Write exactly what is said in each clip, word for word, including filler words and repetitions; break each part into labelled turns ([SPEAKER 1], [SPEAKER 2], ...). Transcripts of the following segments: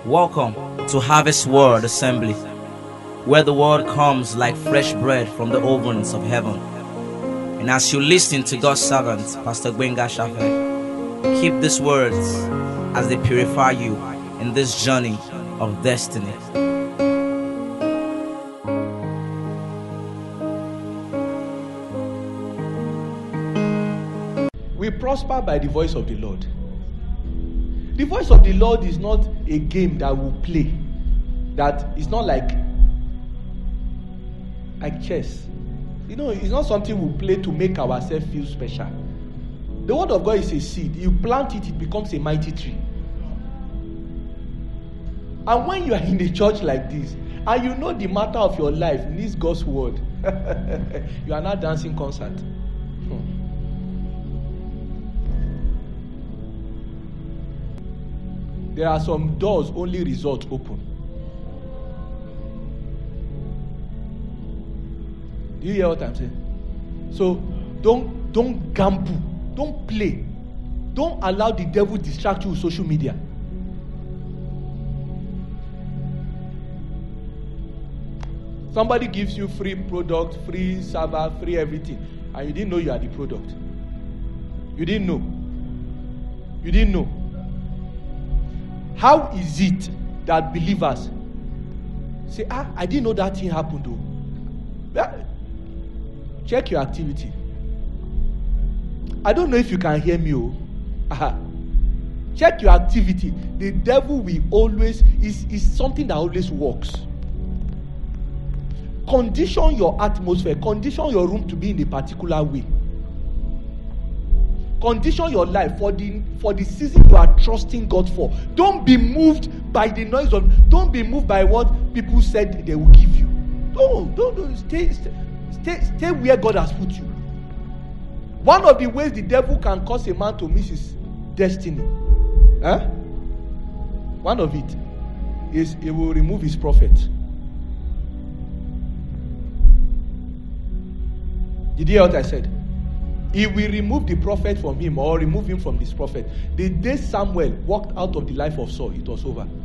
[SPEAKER 1] Welcome to Harvest Word Assembly, where the word comes like fresh bread from the ovens of heaven. And as you listen to God's servant, Pastor Gbenga Shafe, keep these words as they purify you in this journey of destiny.
[SPEAKER 2] We prosper by the voice of the Lord. The voice of the Lord is not a game that we play. That is not like like chess. You know, it's not something we play to make ourselves feel special. The word of God is a seed. You plant it, it becomes a mighty tree. And when you are in a church like this, and you know the matter of your life needs God's word, you are not dancing concert. Hmm. There are some doors only results open. Do you hear what I'm saying? So don't don't gamble, don't play, don't allow the devil distract you with social media. Somebody gives you free product, free server, free everything, and you didn't know you are the product. You didn't know. You didn't know. How is it that believers say, ah, I didn't know that thing happened though? Well, check your activity. I don't know if you can hear me. Oh. Uh-huh. Check your activity. The devil will always, is, is something that always works. Condition your atmosphere, condition your room to be in a particular way. Condition your life for the for the season you are trusting God for. Don't be moved by the noise of. Don't be moved by what people said they will give you. Don't don't, don't stay, stay stay stay where God has put you. One of the ways the devil can cause a man to miss his destiny, huh? One of it is he will remove his prophet. Did you hear what I said? He will remove the prophet from him or remove him from this prophet. The day Samuel walked out of the life of Saul, it was over.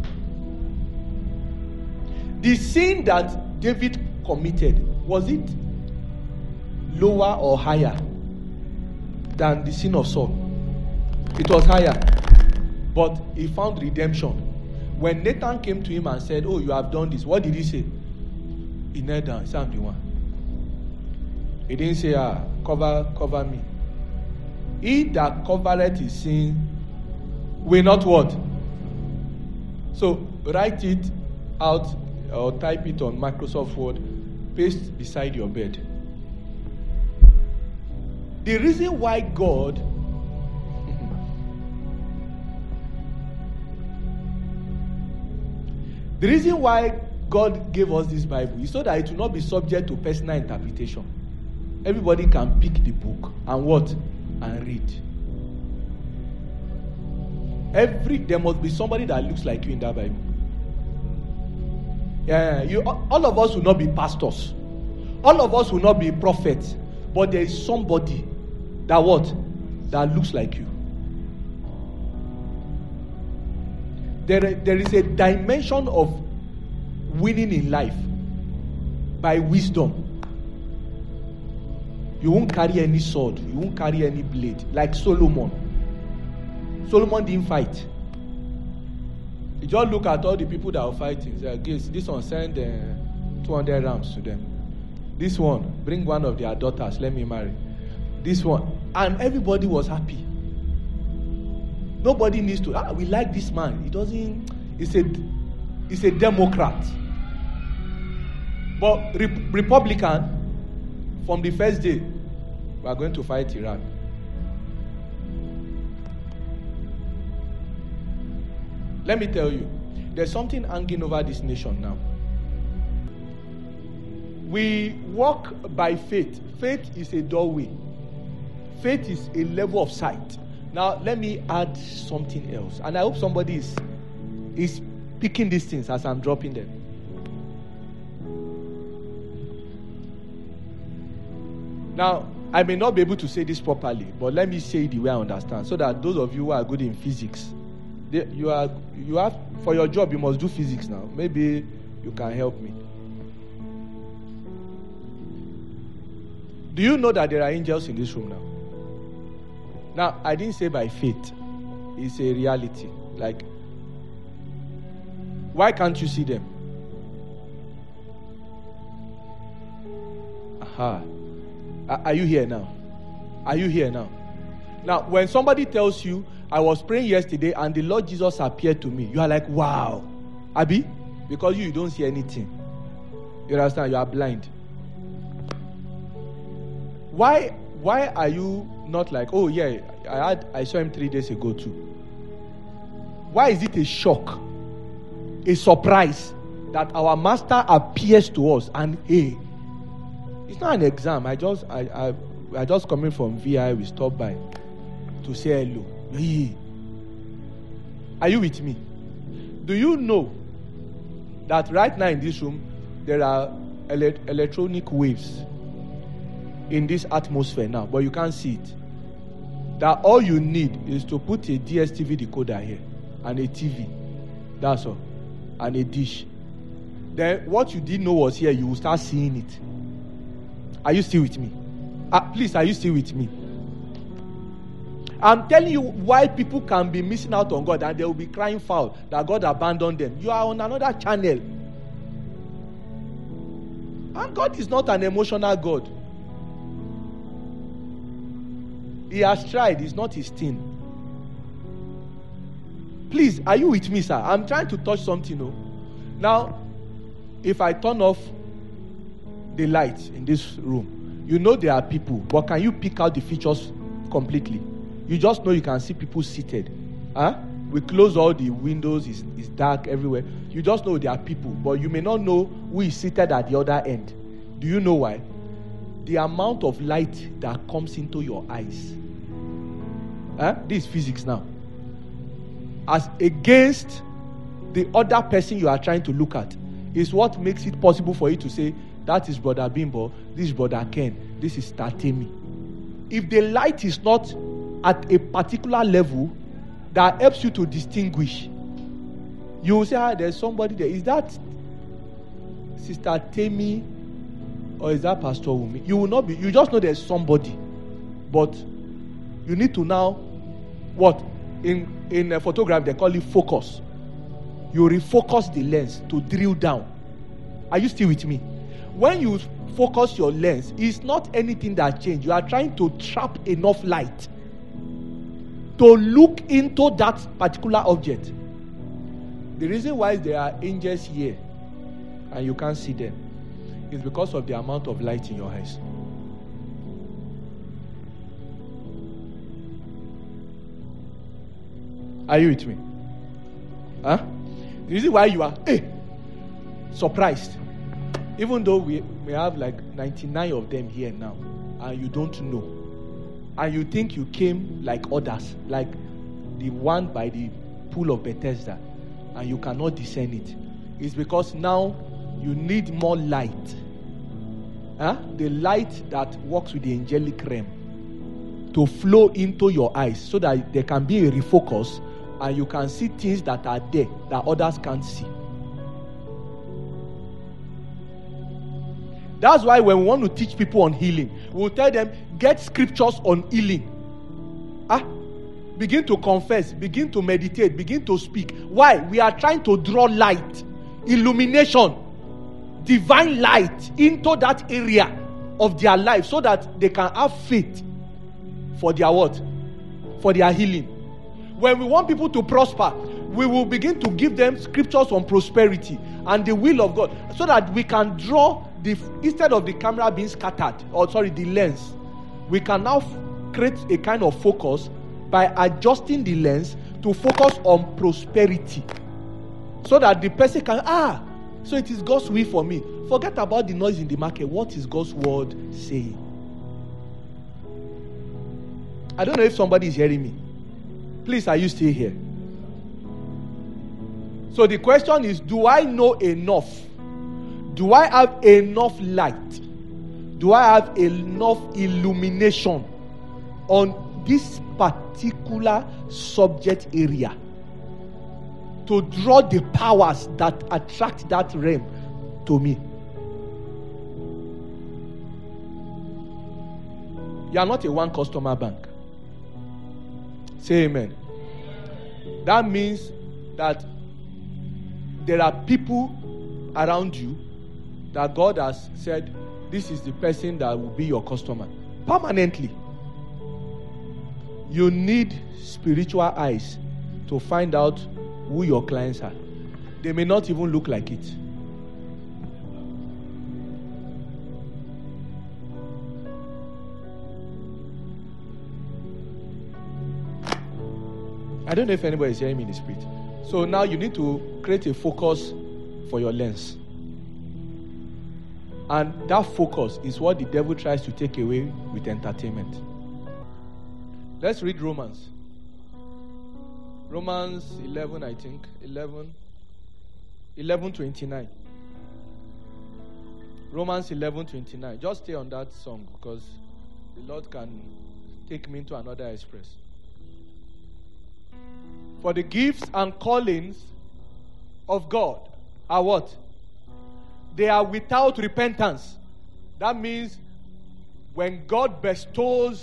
[SPEAKER 2] The sin that David committed, was it lower or higher than the sin of Saul? It was higher. But he found redemption. When Nathan came to him and said, oh, you have done this, what did he say? He knelt down. He said, I'm the one. He didn't say, ah, cover, cover me. He that covereth his sin will not what? So write it out or type it on Microsoft Word, paste beside your bed. The reason why God the reason why God gave us this Bible is so that it will not be subject to personal interpretation. Everybody can pick the book and what? And read. Every there must be somebody that looks like you in that Bible. Yeah, you all of us will not be pastors. All of us will not be prophets. But there is somebody that what? That looks like you. There, there is a dimension of winning in life by wisdom. You won't carry any sword. You won't carry any blade. Like Solomon. Solomon didn't fight. You just look at all the people that are fighting. Say, okay, this one send uh, two hundred rams to them. This one, bring one of their daughters. Let me marry. This one. And everybody was happy. Nobody needs to, ah, we like this man. He doesn't, he's a, he's a Democrat. But Re- Republican, from the first day, we are going to fight Iran. Let me tell you, there's something hanging over this nation now. We walk by faith. Faith is a doorway. Faith is a level of sight. Now, let me add something else. And I hope somebody is, is picking these things as I'm dropping them. Now, I may not be able to say this properly, but let me say it the way I understand, so that those of you who are good in physics, They, you are you have for your job. You must do physics now. Maybe you can help me. Do you know that there are angels in this room now? Now, I didn't say by faith. It's a reality. Like, why can't you see them? Aha. Are you here now? Are you here now? Now, when somebody tells you, I was praying yesterday and the Lord Jesus appeared to me, you are like, wow. Abi? Because you, you don't see anything. You understand? You are blind. Why, why are you not like, oh yeah, I had I saw him three days ago too? Why is it a shock, a surprise that our master appears to us and hey, it's not an exam. I just I I I just coming from V I. We stopped by to say hello. Hey. Are you with me? Do you know that right now in this room there are ele- electronic waves in this atmosphere now, but you can't see it? That all you need is to put a D S T V decoder here and a T V. That's all. And a dish. Then what you didn't know was here, you will start seeing it. Are you still with me? Uh, please, are you still with me? I'm telling you why people can be missing out on God and they will be crying foul that God abandoned them. You are on another channel. And God is not an emotional God. He has tried. It's not his thing. Please, are you with me, sir? I'm trying to touch something. No? Now, if I turn off the lights in this room, you know there are people, but can you pick out the features completely? You just know you can see people seated. Huh? We close all the windows, it's, it's dark everywhere. You just know there are people, but you may not know who is seated at the other end. Do you know why? The amount of light that comes into your eyes. Huh? This is physics now. As against the other person you are trying to look at, is what makes it possible for you to say, that is Brother Bimbo, this is Brother Ken, this is Tatemi. If the light is not at a particular level that helps you to distinguish, you will say, ah, there's somebody there. Is that Sister Temi or is that Pastor Wumi? You will not be, you just know there's somebody. But you need to now, what? In, in a photograph, they call it focus. You refocus the lens to drill down. Are you still with me? When you focus your lens, it's not anything that changed. You are trying to trap enough light to look into that particular object. The reason why there are angels here and you can't see them is because of the amount of light in your eyes. Are you with me? Huh? The reason why you are hey, surprised, even though we, we have like ninety-nine of them here now, and you don't know, and you think you came like others, like the one by the pool of Bethesda, and you cannot discern it, it's because now you need more light. Huh? The light that works with the angelic realm to flow into your eyes so that there can be a refocus and you can see things that are there that others can't see. That's why when we want to teach people on healing, we'll tell them, get scriptures on healing. Ah, begin to confess, begin to meditate, begin to speak. Why? We are trying to draw light, illumination, divine light into that area of their life so that they can have faith for their what? For their healing. When we want people to prosper, we will begin to give them scriptures on prosperity and the will of God so that we can draw the, instead of the camera being scattered, or sorry, the lens, we can now f- create a kind of focus by adjusting the lens to focus on prosperity so that the person can, ah, so it is God's will for me. Forget about the noise in the market. What is God's word saying? I don't know if somebody is hearing me. Please, are you still here? So the question is, do I know enough? Do I have enough light? Do I have enough illumination on this particular subject area to draw the powers that attract that realm to me. You are not a one customer bank. Say amen. That means that there are people around you that God has said, this is the person that will be your customer permanently. You need spiritual eyes to find out who your clients are. They may not even look like it. I don't know if anybody is hearing me in the spirit. So now you need to create a focus for your lens. And that focus is what the devil tries to take away with entertainment. Let's read Romans. Romans eleven, I think. eleven. eleven twenty-nine. Romans eleven twenty-nine. Just stay on that song because the Lord can take me into another express. For the gifts and callings of God are what? They are without repentance. That means when God bestows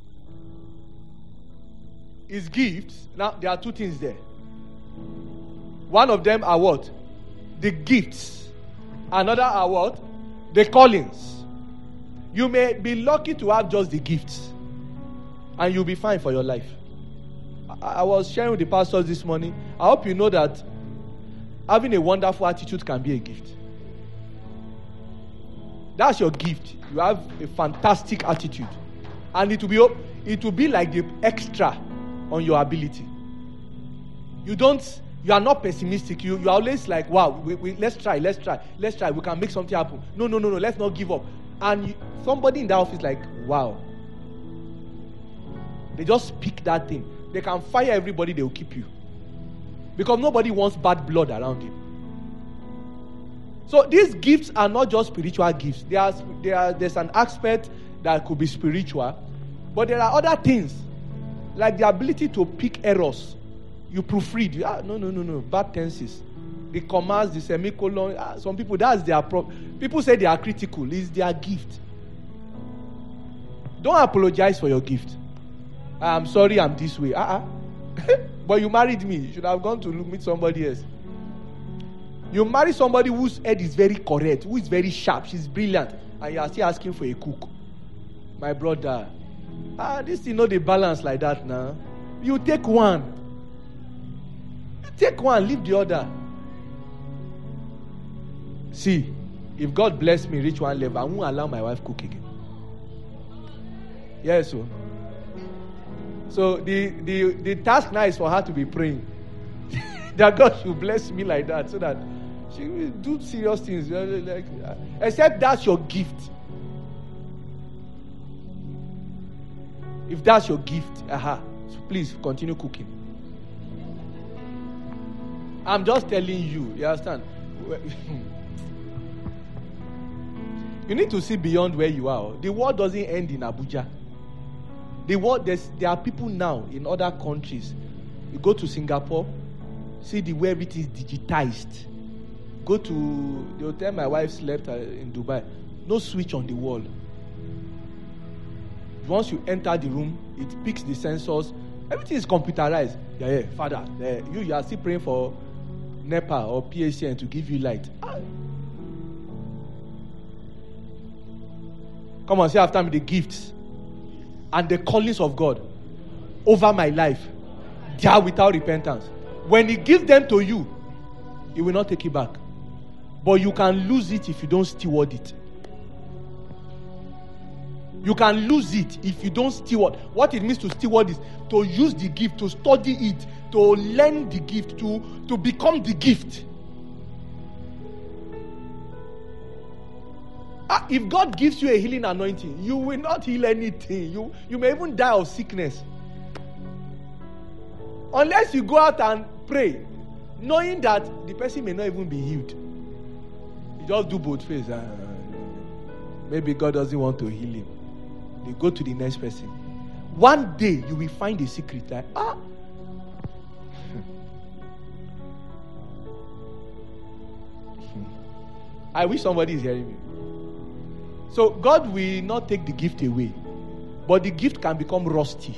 [SPEAKER 2] His gifts, now there are two things there. One of them are what? The gifts. Another are what? The callings. You may be lucky to have just the gifts, and you'll be fine for your life. I, I was sharing with the pastors this morning. I hope you know that having a wonderful attitude can be a gift. That's your gift. You have a fantastic attitude, and it will be it will be like the extra on your ability. You don't. You are not pessimistic. You you are always like, wow, we, we, let's try, let's try, let's try. We can make something happen. No, no, no, no. Let's not give up. And you, somebody in that office like, wow. They just pick that thing. They can fire everybody. They will keep you because nobody wants bad blood around you. So these gifts are not just spiritual gifts. There are, there are, there's an aspect that could be spiritual, but there are other things like the ability to pick errors. You proofread. You, ah, no, no, no, no. Bad tenses. The commas, the semicolon. Ah, some people, that's their problem. People say they are critical. It's their gift. Don't apologize for your gift. I'm sorry I'm this way. Uh-uh. But you married me. You should have gone to meet somebody else. You marry somebody whose head is very correct, who is very sharp, she's brilliant, and you are still asking for a cook. My brother, ah, this thing not the balance like that now. You take one. You take one, leave the other. See, if God bless me, reach one level, I won't allow my wife cook again. Yes, so. So the, the, the task now is for her to be praying. That God should bless me like that so that she will do serious things. Like, except that's your gift. If that's your gift, aha, so please continue cooking. I'm just telling you, you understand? You need to see beyond where you are. The world doesn't end in Abuja. The world, there's, there are people now in other countries. You go to Singapore, see the way everything is digitized. Go to the hotel my wife slept in Dubai. No switch on the wall. Once you enter the room, it picks the sensors. Everything is computerized. Yeah, yeah, Father, yeah, you, you are still praying for NEPA or P H C N to give you light. Ah. Come on, say after me the gifts and the callings of God over my life. They are without repentance. When He gives them to you, He will not take it back. But you can lose it if you don't steward it. You can lose it if you don't steward. What it means to steward is to use the gift, to study it, to learn the gift, to, to become the gift. Ah, if God gives you a healing anointing, you will not heal anything. You, you may even die of sickness. Unless you go out and pray, knowing that the person may not even be healed. You just do both face. Uh, maybe God doesn't want to heal him. You go to the next person. One day you will find a secret like, ah. I wish somebody is hearing me. So God will not take the gift away, but the gift can become rusty.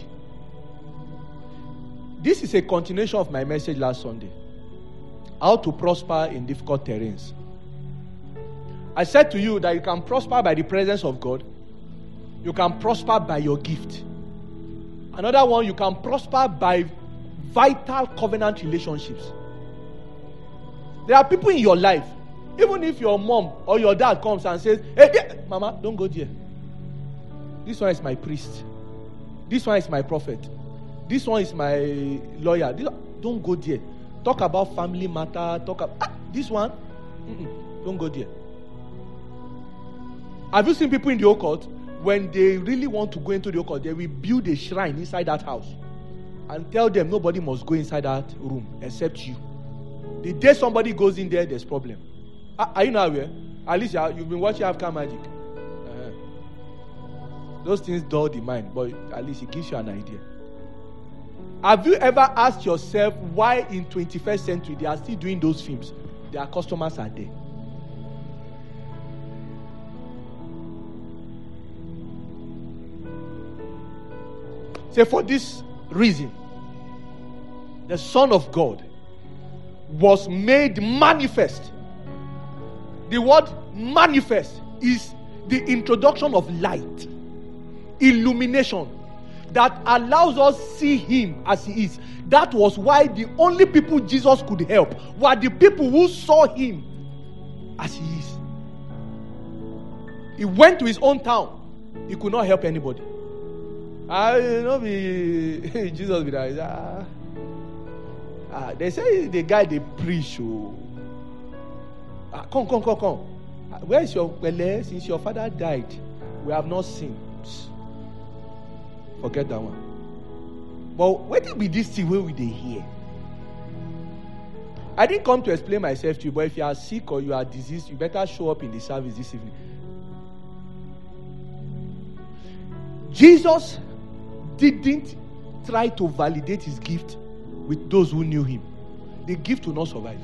[SPEAKER 2] This is a continuation of my message last Sunday. How to prosper in difficult terrains. I said to you that you can prosper by the presence of God. You can prosper by your gift. Another one, you can prosper by vital covenant relationships. There are people in your life, even if your mom or your dad comes and says, hey, yeah, Mama, don't go there. This one is my priest. This one is my prophet. This one is my lawyer. This one, don't go there. Talk about family matter. Talk about ah, this one. Mm-mm, don't go there. Have you seen people in the occult? When they really want to go into the occult, they will build a shrine inside that house and tell them nobody must go inside that room except you. The day somebody goes in there, there's problem. Are, are you not aware? At least you've been watching African Magic. Uh-huh. Those things dull the mind, but at least it gives you an idea. Have you ever asked yourself why in twenty-first century they are still doing those films? Their customers are there. Say, for this reason, the Son of God was made manifest. The word manifest is the introduction of light, illumination that allows us see him as he is. That was why the only people Jesus could help were the people who saw him as he is. He went to his own town. He could not help anybody. I you know be Jesus be like, ah, ah, they say the guy they preach. Oh. Ah, come, come, come, come. Ah, where is your well, since your father died? We have not seen. Forget that one. But what did be this thing where we they hear? I didn't come to explain myself to you, but if you are sick or you are diseased, you better show up in the service this evening. Jesus didn't try to validate his gift with those who knew him. The gift will not survive.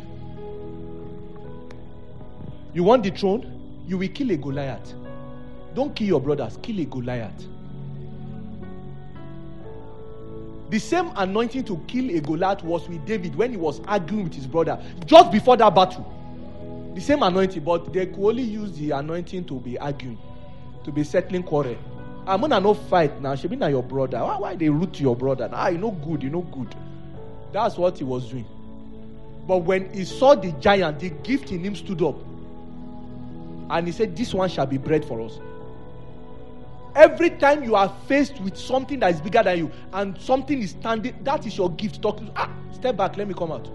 [SPEAKER 2] You want the throne? You will kill a Goliath. Don't kill your brothers, kill a Goliath. The same anointing to kill a Goliath was with David when he was arguing with his brother just before that battle. The same anointing, but they could only use the anointing to be arguing, to be settling quarrel. I'm gonna no fight now. She be now your brother. Why, why they root to your brother? Ah, you know good, you know good. That's what he was doing. But when he saw the giant, the gift in him stood up. And he said, this one shall be bread for us. Every time you are faced with something that is bigger than you and something is standing, that is your gift. Talk to ah, step back, let me come out.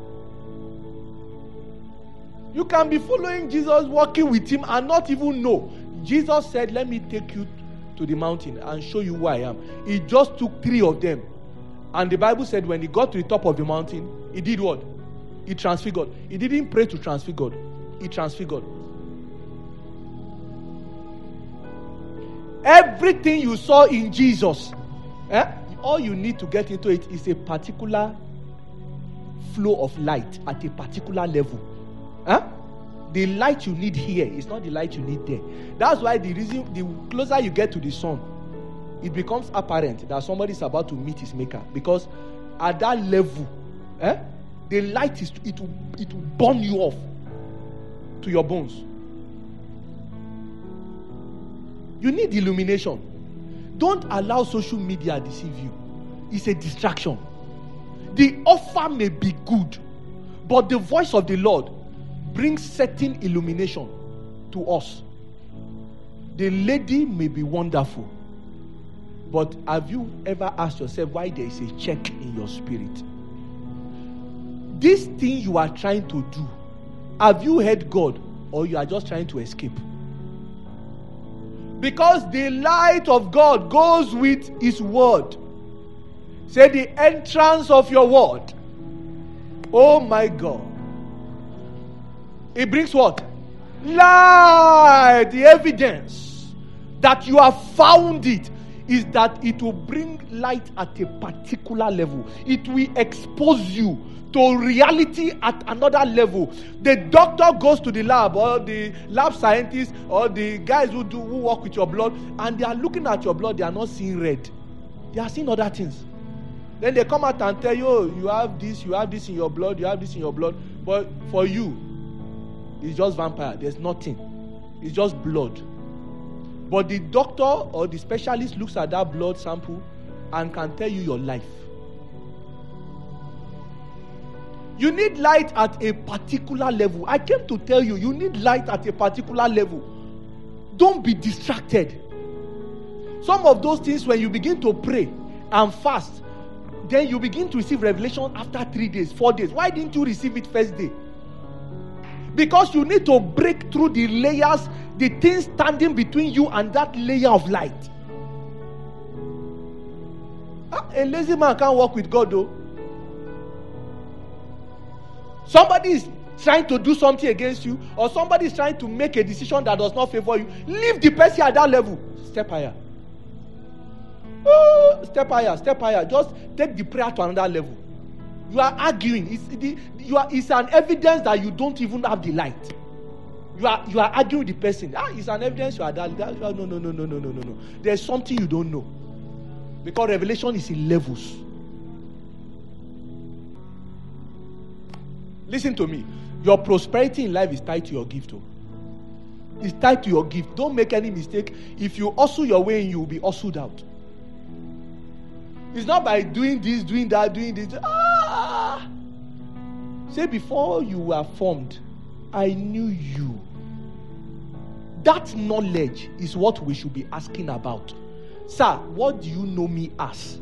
[SPEAKER 2] You can be following Jesus, walking with him and not even know. Jesus said, let me take you to the mountain and show you who I am. He just took three of them. And the Bible said when he got to the top of the mountain, he did what? He transfigured. He didn't pray to transfigure. He transfigured. Everything you saw in Jesus, eh, all you need to get into it is a particular flow of light at a particular level. Eh? The light you need here is not the light you need there. That's why the reason, the closer you get to the sun, it becomes apparent that somebody is about to meet his maker. Because at that level, eh, the light is it will it will burn you off to your bones. You need illumination. Don't allow social media deceive you. It's a distraction. The offer may be good, but the voice of the Lord brings certain illumination to us. The lady may be wonderful, but have you ever asked yourself why there is a check in your spirit? This thing you are trying to do, have you heard God or you are just trying to escape? Because the light of God goes with his word. Say the entrance of your word. Oh my God. It brings what? Light. The evidence that you have found it. is that it will bring light at a particular level. It will expose you to reality at another level. The doctor goes to the lab, or the lab scientist, or the guys who do who work with your blood, and they are looking at your blood. They are not seeing red. They are seeing other things. Then they come out and tell you, oh, you have this, you have this in your blood, you have this in your blood. But for you, it's just vampire. There's nothing. It's just blood. But the doctor or the specialist looks at that blood sample and can tell you your life. You need light at a particular level. I came to tell you, you need light at a particular level. Don't be distracted. Some of those things, when you begin to pray and fast, then you begin to receive revelation after three days, four days. Why didn't you receive it first day? Because you need to break through the layers, the things standing between you and that layer of light. Ah, a lazy man can't walk with God, though. Somebody is trying to do something against you, or somebody is trying to make a decision that does not favor you. Leave the person at that level. Step higher. Oh, step higher, step higher. Just take the prayer to another level. You are arguing. It's, the, you are, it's an evidence that you don't even have the light. You are you are arguing with the person. Ah, it's an evidence you are that. that no, no, no, no, no, no, no, no. There's something you don't know. Because revelation is in levels. Listen to me. Your prosperity in life is tied to your gift. Oh. It's tied to your gift. Don't make any mistake. If you hustle your way in, you will be hustled out. It's not by doing this, doing that, doing this. Ah! Say, before you were formed, I knew you. That knowledge is what we should be asking about. Sir, what do you know me as?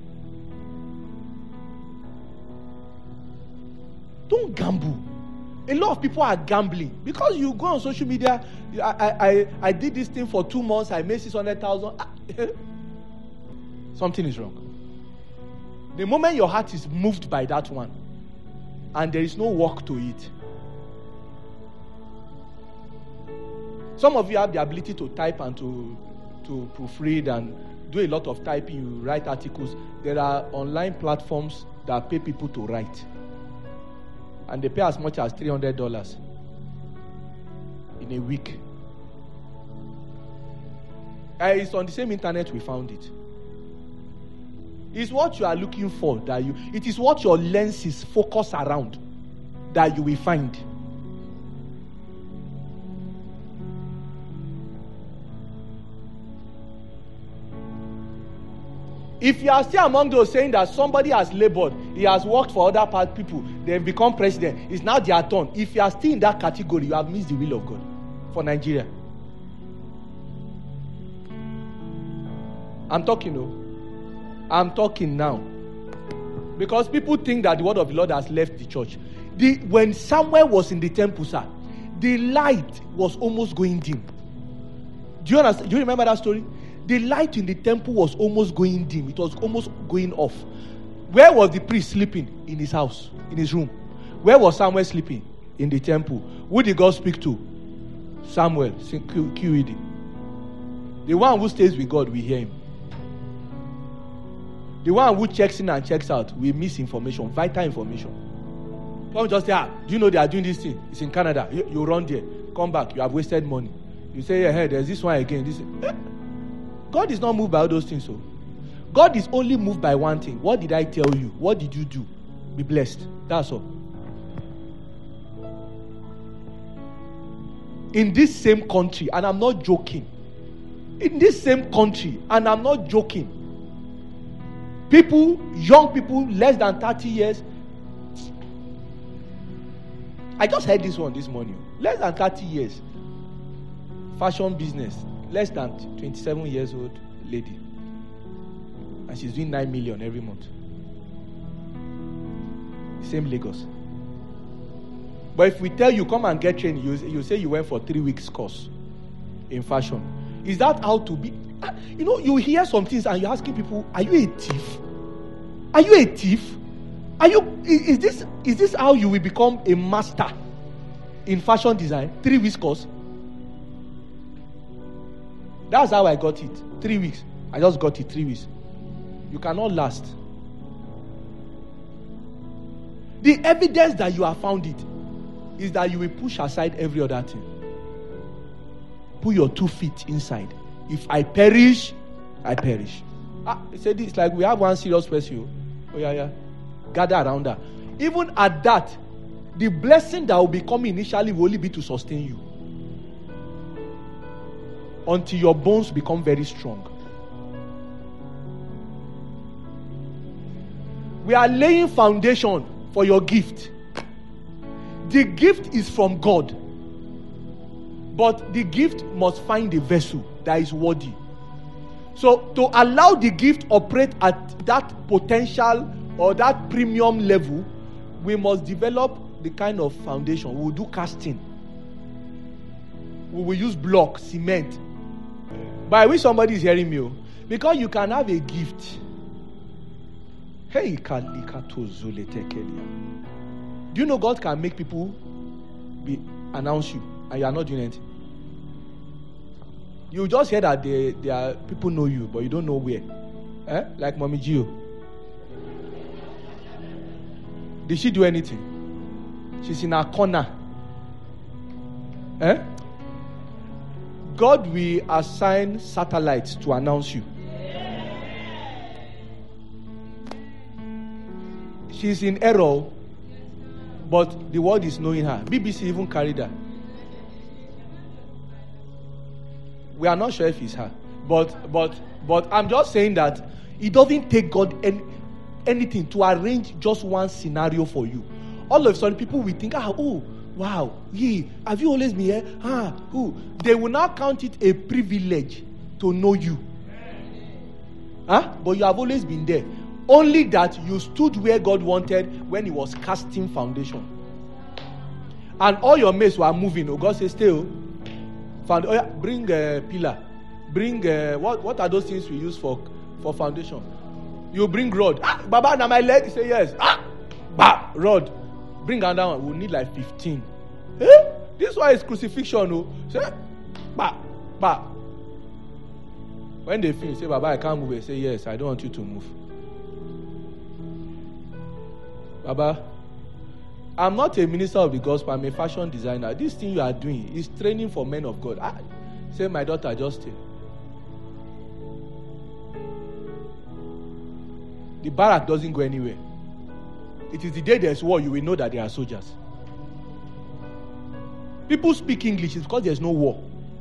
[SPEAKER 2] Don't gamble. A lot of people are gambling because you go on social media. I I I, I did this thing for two months. I made six hundred thousand. Something is wrong. The moment your heart is moved by that one, and there is no work to it. Some of you have the ability to type and to to proofread and do a lot of typing. You write articles. There are online platforms that pay people to write. And they pay as much as three hundred dollars in a week. Uh, it's on the same internet we found it. It's what you are looking for that you. It is what your lenses focus around that you will find. If you are still among those saying that somebody has labored, he has worked for other part people, they've become president, it's now their turn. If you are still in that category, you have missed the will of God for Nigeria. I'm talking, no. I'm talking now. Because people think that the word of the Lord has left the church. The, when Samuel was in the temple, sir, the light was almost going dim. Do you understand? Do you remember that story? The light in the temple was almost going dim. It was almost going off. Where was the priest sleeping? In his house, in his room. Where was Samuel sleeping? In the temple. Who did God speak to? Samuel. Q E D. The one who stays with God, we hear him. The one who checks in and checks out, we miss information, vital information. Don't just say, ah, do you know they are doing this thing? It's in Canada. You, you run there. Come back. You have wasted money. You say, yeah, hey, there's this one again. This. Eh? God is not moved by all those things. So, God is only moved by one thing. What did I tell you? What did you do? Be blessed. That's all. In this same country, and I'm not joking. In this same country, and I'm not joking. People, young people, less than thirty years. I just heard this one this morning. Less than thirty years. Fashion business. Less than twenty-seven years old lady. And she's doing nine million every month. Same Lagos. But if we tell you, come and get training, you, you say you went for three weeks course in fashion. Is that how to be? You know, you hear some things and you're asking people, are you a thief? Are you a thief? Are you, is this, is this how you will become a master in fashion design? Three weeks course? That's how I got it. Three weeks. I just got it three weeks. You cannot last. The evidence that you have found it is that you will push aside every other thing. Put your two feet inside. If I perish, I perish. Ah, he said this like we have one serious person. Oh yeah, yeah. Gather around her. Even at that, the blessing that will be coming initially will only be to sustain you. Until your bones become very strong. We are laying foundation for your gift. The gift is from God. But the gift must find a vessel that is worthy. So to allow the gift operate at that potential or that premium level, we must develop the kind of foundation. We will do casting. We will use block, cement. But I wish somebody is hearing me. Because you can have a gift. Hey, do you know God can make people be announce you and you are not doing anything? You just hear that they, they are people know you, but you don't know where. Eh? Like Mommy Gio. Did she do anything? She's in her corner. Eh? God will assign satellites to announce you. She's in error, but the world is knowing her. B B C even carried her. We are not sure if it's her, but but but I'm just saying that it doesn't take God any, anything to arrange just one scenario for you. All of a sudden, people will think, ah, oh, wow, yeah, have you always been here? Ah, who? They will now count it a privilege to know you. Huh? But you have always been there. Only that you stood where God wanted when He was casting foundation. And all your mates were moving. Oh, God says, stay. Oh, found, oh yeah, bring a pillar. Bring, uh, what, what are those things we use for, for foundation? You bring rod. Ah, Baba, now my leg. Say yes. Ah, bah, rod. Bring another one. We'll need like fifteen. Eh? This one is crucifixion. Oh. Say, bah, bah. When they finish, say, Baba, I can't move. They say, yes, I don't want you to move. Baba, I'm not a minister of the gospel. I'm a fashion designer. This thing you are doing is training for men of God. I, say, my daughter, just stay. The barrack doesn't go anywhere. It is the day there's war, you will know that there are soldiers. People speak English, it's because there's no war.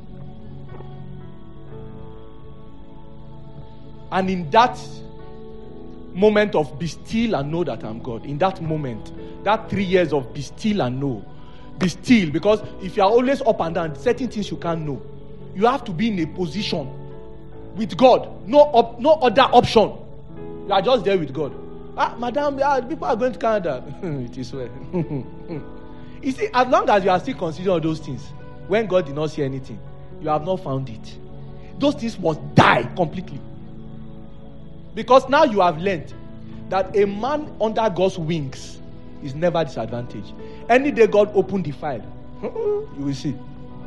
[SPEAKER 2] And in that moment of be still and know that I'm God, in that moment, that three years of be still and know, be still, because if you are always up and down, certain things you can't know. You have to be in a position with God. No, op- no other option. You are just there with God. Ah, madam, ah, people are going to Canada. It is well. You see, as long as you are still considering all those things, when God did not see anything, you have not found it. Those things must die completely. Because now you have learned that a man under God's wings is never disadvantaged. Any day God opened the file, you will see.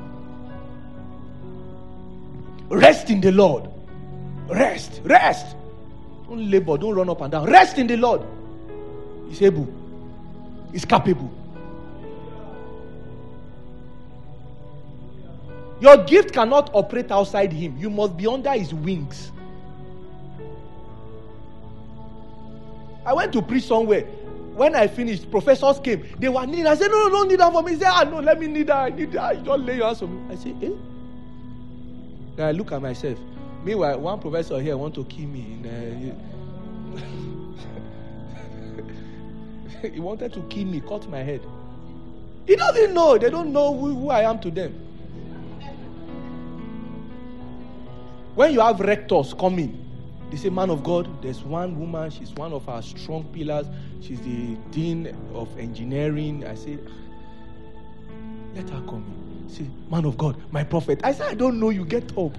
[SPEAKER 2] Rest in the Lord. Rest. Rest. Don't labor. Don't run up and down. Rest in the Lord. He's able. He's capable. Your gift cannot operate outside Him. You must be under His wings. I went to preach somewhere. When I finished, professors came. They were kneeling. I said, no, no, don't kneel down for me. He said, ah, no, let me kneel down. I need that. You don't lay your hands on me. I said, eh? Then I look at myself. Meanwhile, one professor here want to kill me. In, uh, he wanted to kill me, cut my head. He doesn't know. They don't know who, who I am to them. When you have rectors coming, they say, man of God, there's one woman, she's one of our strong pillars. She's the dean of engineering. I say, let her come in. Say, man of God, my prophet. I say, I don't know you, get up.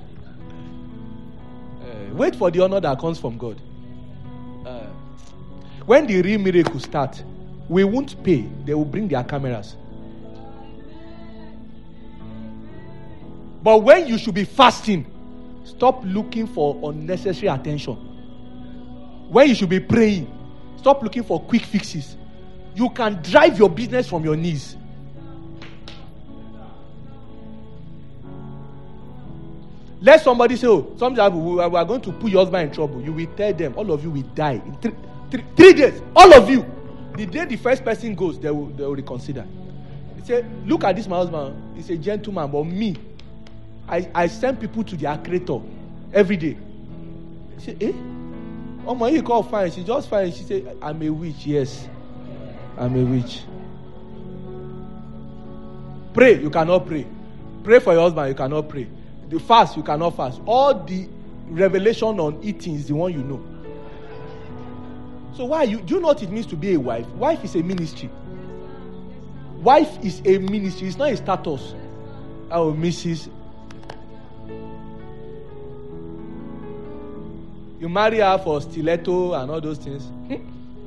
[SPEAKER 2] Uh, wait for the honor that comes from God. Uh, when the real miracle starts, we won't pay. They will bring their cameras. But when you should be fasting, Stop looking for unnecessary attention. When you should be praying, stop looking for quick fixes. You can drive your business from your knees. Let somebody say, oh, sometimes we are going to put your husband in trouble. You will tell them, all of you will die in three, three, three days. All of you. The day the first person goes, they will, they will reconsider. He said, look at this, my husband. He's a gentleman, but me, I, I send people to their creator every day. He said, eh? Oh, my, you call fine. She just fine. She said, I'm a witch. Yes, I'm a witch. Pray, you cannot pray. Pray for your husband, you cannot pray. The fast, you cannot fast. All the revelation on eating is the one you know. So why you do you know what it means to be a wife? Wife is a ministry. Wife is a ministry. It's not a status. Oh, Missus You marry her for stiletto and all those things. Hmm?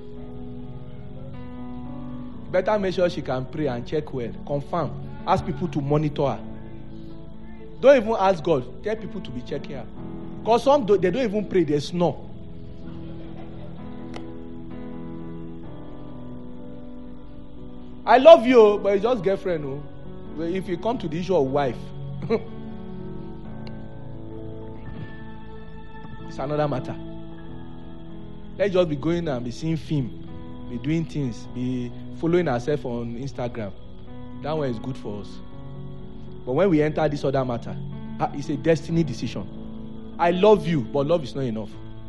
[SPEAKER 2] Better make sure she can pray and check well. Confirm. Ask people to monitor her. Don't even ask God. Tell people to be checking her. Because some, do, they don't even pray. They snore. I love you, but it's just girlfriend. Oh. If you come to the issue of wife, it's another matter. Let's just be going and be seeing film, be doing things, be following ourselves on Instagram. That one is good for us. But when we enter this other matter, it's a destiny decision. I love you, but love is not enough.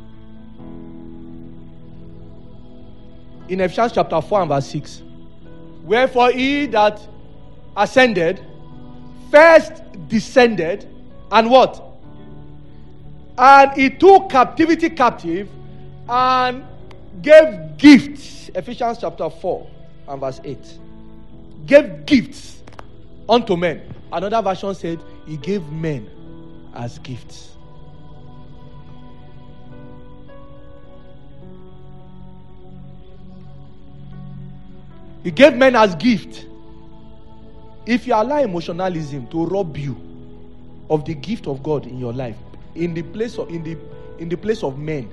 [SPEAKER 2] In Ephesians chapter four and verse six, wherefore he that ascended first descended, and what? And he took captivity captive and gave gifts. Ephesians chapter four and verse eight. Gave gifts unto men. Another version said he gave men as gifts. He gave men as gift. If you allow emotionalism to rob you of the gift of God in your life, in the place of in the in the place of men,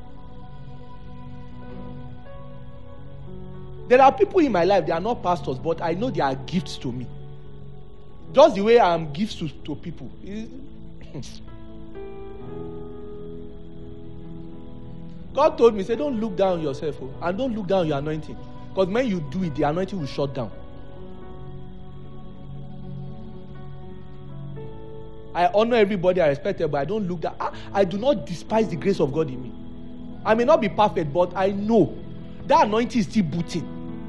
[SPEAKER 2] there are people in my life, they are not pastors, but I know they are gifts to me. Just the way I am gifts to, to people. God told me, say, don't look down on yourself, oh, and don't look down on your anointing. Because when you do it, the anointing will shut down. I honor everybody, I respect everybody, I don't look down. I, I do not despise the grace of God in me. I may not be perfect, but I know that anointing is still booting.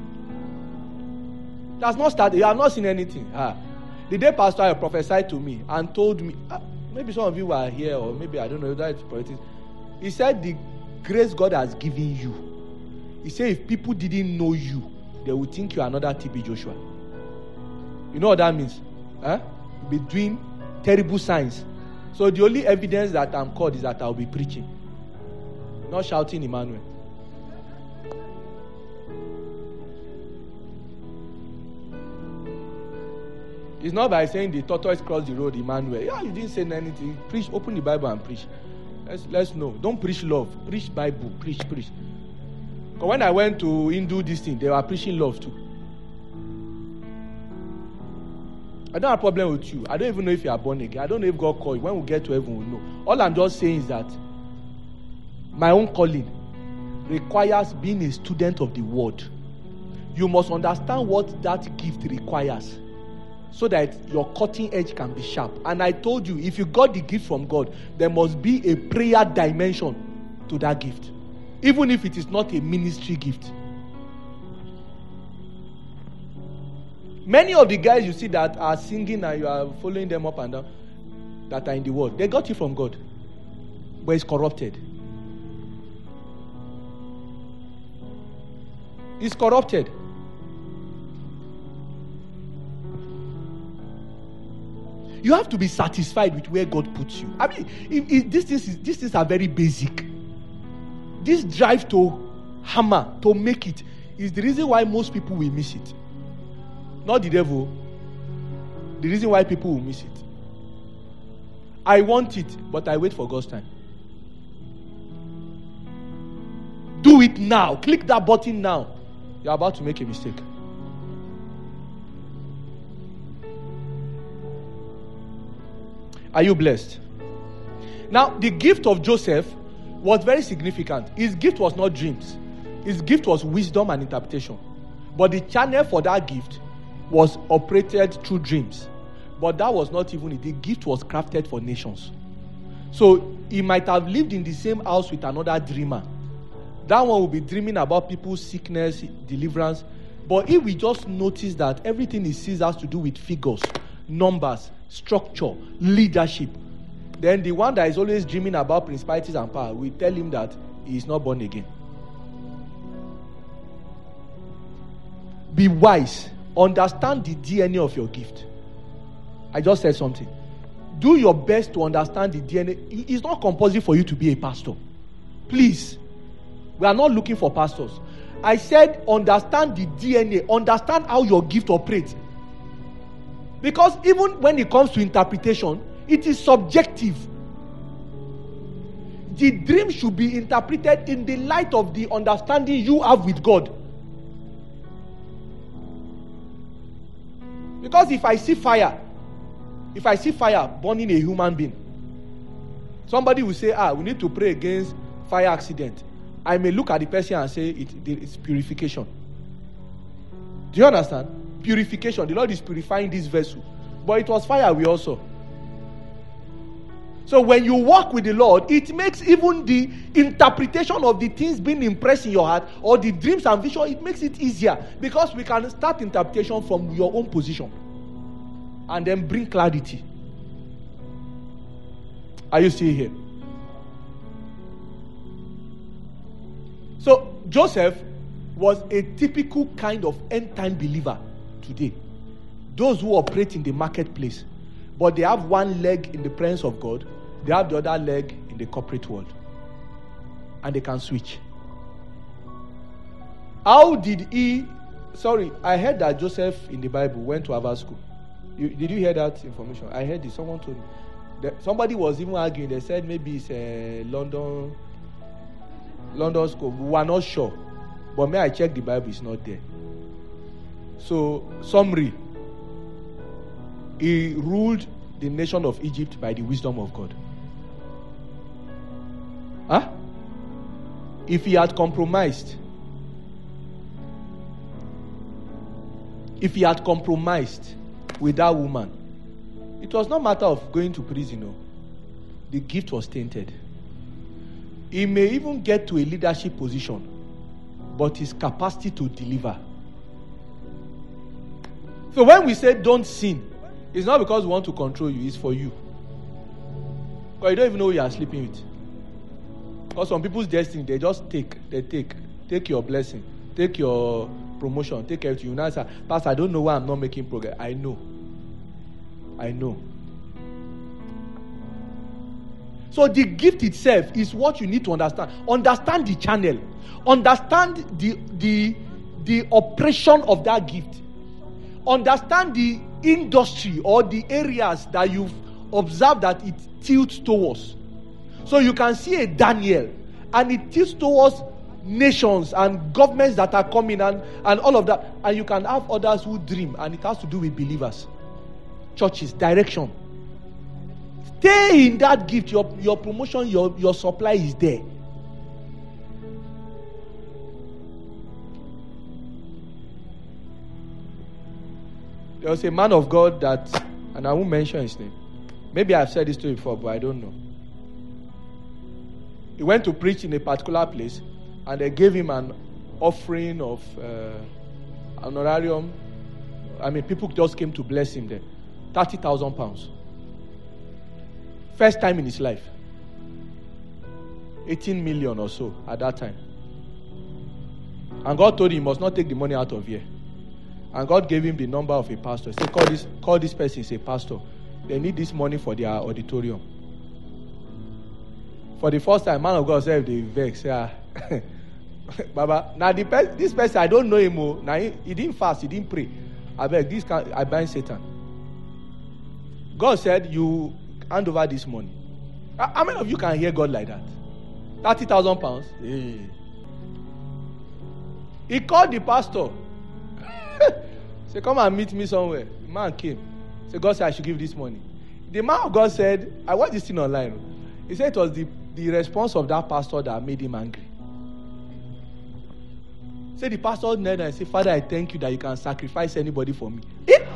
[SPEAKER 2] That's not started. You have not seen anything. Ah. The day pastor prophesied to me and told me, ah, maybe some of you were here, or maybe I don't know, that's politics. He said the grace God has given you. He said if people didn't know you, they would think you are another T B Joshua. You know what that means? Huh? Be doing terrible signs. So the only evidence that I'm called is that I'll be preaching, not shouting Emmanuel. It's not by saying the tortoise crossed the road, Emmanuel. Yeah, you didn't say anything. Preach, open the Bible and preach. Let's, let's know. Don't preach love. Preach Bible. Preach, preach. Because when I went to Hindu this thing, they were preaching love too. I don't have a problem with you. I don't even know if you are born again. I don't know if God called you. When we get to heaven, we'll know. All I'm just saying is that my own calling requires being a student of the word. You must understand what that gift requires, so that your cutting edge can be sharp. And I told you, if you got the gift from God, there must be a prayer dimension to that gift, even if it is not a ministry gift. Many of the guys you see that are singing and you are following them up and down, that are in the world, they got it from God, but it's corrupted. It's corrupted. You have to be satisfied with where God puts you. I mean, if, if this is these things are very basic. This drive to hammer, to make it, is the reason why most people will miss it. Not the devil. The reason why people will miss it. I want it, but I wait for God's time. Do it now. Click that button now. You're about to make a mistake. Are you blessed? Now, the gift of Joseph was very significant. His gift was not dreams. His gift was wisdom and interpretation. But the channel for that gift was operated through dreams. But that was not even it. The gift was crafted for nations. So he might have lived in the same house with another dreamer. That one will be dreaming about people's sickness, deliverance. But if we just notice that everything he sees has to do with figures, numbers, structure, leadership, then the one that is always dreaming about principalities and power, we tell him that he is not born again. Be wise. Understand the D N A of your gift. I just said something. Do your best to understand the D N A. It's not compulsory for you to be a pastor. Please. We are not looking for pastors. I said understand the D N A. Understand how your gift operates. Because even when it comes to interpretation, it is subjective. The dream should be interpreted in the light of the understanding you have with God. Because if I see fire, if I see fire burning a human being, somebody will say, ah, we need to pray against fire accident. I may look at the person and say it, it's purification. Do you understand? Purification. The Lord is purifying this vessel. But it was fire we also. So when you walk with the Lord, it makes even the interpretation of the things being impressed in your heart or the dreams and vision, it makes it easier because we can start interpretation from your own position and then bring clarity. Are you still here? So Joseph was a typical kind of end-time believer today. Those who operate in the marketplace, but they have one leg in the presence of God, they have the other leg in the corporate world. And they can switch. How did he... Sorry, I heard that Joseph in the Bible went to Harvard School. You, did you hear that information? I heard it. Someone told me. That somebody was even arguing. They said maybe it's a London, London school. We are not sure. But may I check the Bible? It's not there. So, summary. He ruled the nation of Egypt by the wisdom of God. Huh? If he had compromised, if he had compromised with that woman, it was not a matter of going to prison. No. The gift was tainted. He may even get to a leadership position, but his capacity to deliver. So when we say don't sin, it's not because we want to control you, it's for you. Because you don't even know who you are sleeping with. Because some people's destiny, they just take, they take, take your blessing, take your promotion, take everything. You now say, Pastor, I don't know why I'm not making progress. I know. I know. So the gift itself is what you need to understand. Understand the channel. Understand the, the, the operation of that gift. Understand the industry or the areas that you've observed that it tilts towards. So you can see a Daniel and it tilts towards nations and governments that are coming and, and all of that. And you can have others who dream and it has to do with believers. Churches, direction. Stay in that gift. Your, your promotion, your, your supply is there. There was a man of God that, and I won't mention his name. Maybe I've said this to you before, but I don't know. He went to preach in a particular place, and they gave him an offering of uh, honorarium. I mean, people just came to bless him there. thirty thousand pounds. First time in his life. eighteen million or so at that time. And God told him he must not take the money out of here. And God gave him the number of a pastor. He said, call this, call this person, he's a pastor. They need this money for their auditorium. For the first time, man of God said, they vex. Yeah. Baba, now the pe- this person, I don't know him. Oh. Now he, he didn't fast, he didn't pray. I beg, this can, I bind Satan. God said, you hand over this money. How many of you can hear God like that? thirty thousand pounds. Hey. He called the pastor. Say, come and meet me somewhere. The man came. Say, God said I should give this money. The man of God said, I watched this thing online. He said it was the, the response of that pastor that made him angry. Say the pastor knelt and said, Father, I thank you that you can sacrifice anybody for me.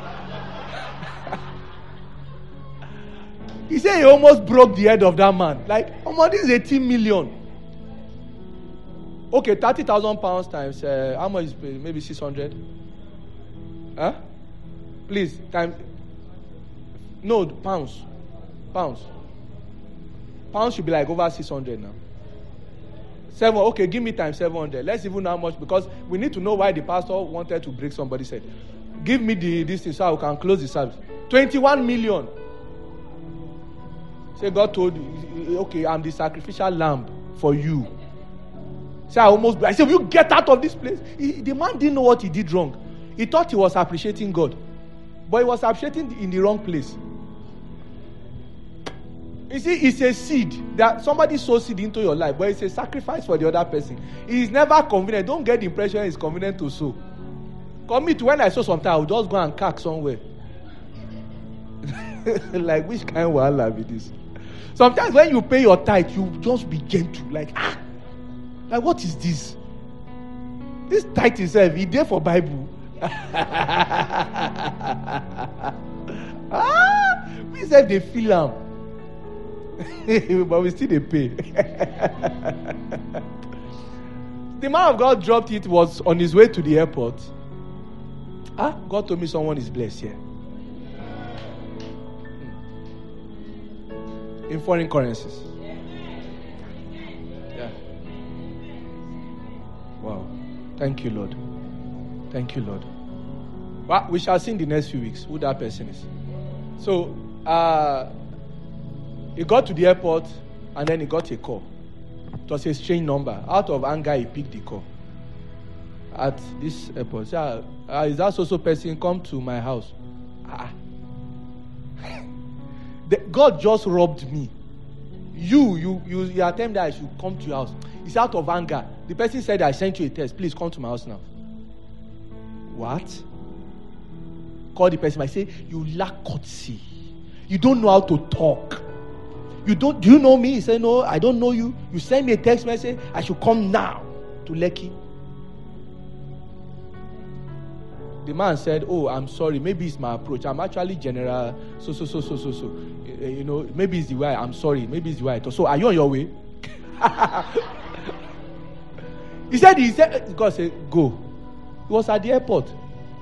[SPEAKER 2] He said he almost broke the head of that man. Like, oh man, this is eighteen million. Okay, thirty thousand pounds times, uh, how much is it? Maybe six hundred? Huh? Please, time. No, pounds. Pounds. Pounds should be like over six hundred now. Seven, okay, give me time seven hundred. Let's even know how much, because we need to know why the pastor wanted to break somebody's head. Give me the this thing so I can close the service. twenty-one million. Say, God told you, okay, I'm the sacrificial lamb for you. Say, I almost, I said, will you get out of this place? He, the man didn't know what he did wrong. He thought he was appreciating God, but he was appreciating in the wrong place. You see, it's a seed that somebody sows seed into your life, but it's a sacrifice for the other person. It is never convenient. Don't get the impression it's convenient to sow. Commit, when I sow something, I'll just go and cack somewhere. Like, which kind of wahala be this? Sometimes when you pay your tithe, you just be gentle. Like, ah, like what is this? This tithe itself, it's there for Bible. Ah, we said they feel them. But we still they pay. The man of God dropped it, was on his way to the airport. Ah, God told me someone is blessed here. In foreign currencies. Yeah. Wow. Thank you, Lord. Thank you, Lord. Well, we shall see in the next few weeks who that person is. So, uh, he got to the airport and then he got a call. It was a strange number. Out of anger, he picked the call. At this airport. So, uh, is that so-so person come to my house? Ah. The, God just robbed me. You, you, you, you attempt that I should come to your house. It's out of anger. The person said, I sent you a text. Please come to my house now. What? Call the person. I say, you lack courtesy. You don't know how to talk. You don't. Do you know me? He said, no, I don't know you. You send me a text message. I should come now to Lekki. The man said, oh, I'm sorry. Maybe it's my approach. I'm actually general. So, so, so, so, so, so. Uh, you know, maybe it's the way. I'm sorry. Maybe it's the way I talk. So, are you on your way? He said, he said, God said, go. He was at the airport.